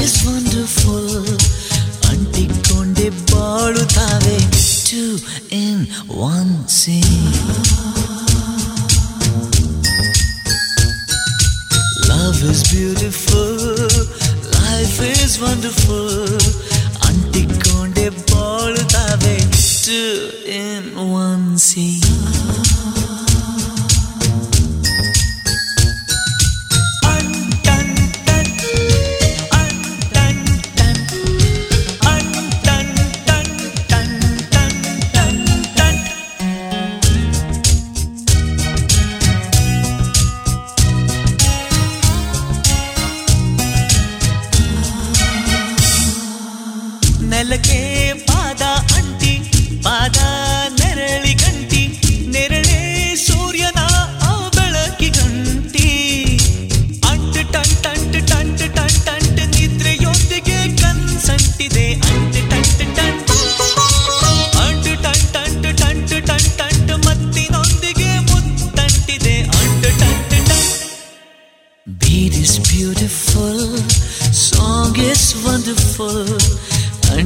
is wonderful. ಅಂಟಿಕೊಂಡೆ ಬಾಳುತ್ತಾವೆ. Two in one scene. Love is beautiful. Life is wonderful. ಅಂಟಿಕೊಂಡೆ ಬಾಳುತ್ತಾವೆ. Two in one scene. ನೆಲಕ್ಕೆ ಪಾದ ಅಂಟಿ ಪಾದ ನೆರಳಿ ಗಂಟಿ ನೆರಳೆ ಸೂರ್ಯನ ಆ ಬೆಳಕಿ ಗಂಟಿ ಅಂಟು ಟಂಟು ಟಂಟು ಟಂಟು ನಿದ್ರೆಯೊಂದಿಗೆ ಕನ್ಸಂಟಿದೆ ಅಂಟು ಟಂಟು ಟಂಟು ಅಂಟು ಟಂಟು ಟಂಟು ಮತ್ತಿನೊಂದಿಗೆ ಮುತ್ತಂಟಿದೆ ಅಂಟು ಟಂಟು ಟಂಟು. Beat is beautiful, song is wonderful.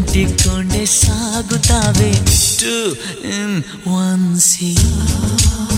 ಅಂಟಿಕೊಂಡೆ ಸಾಗುತ್ತಾವೆ. Two in one scene.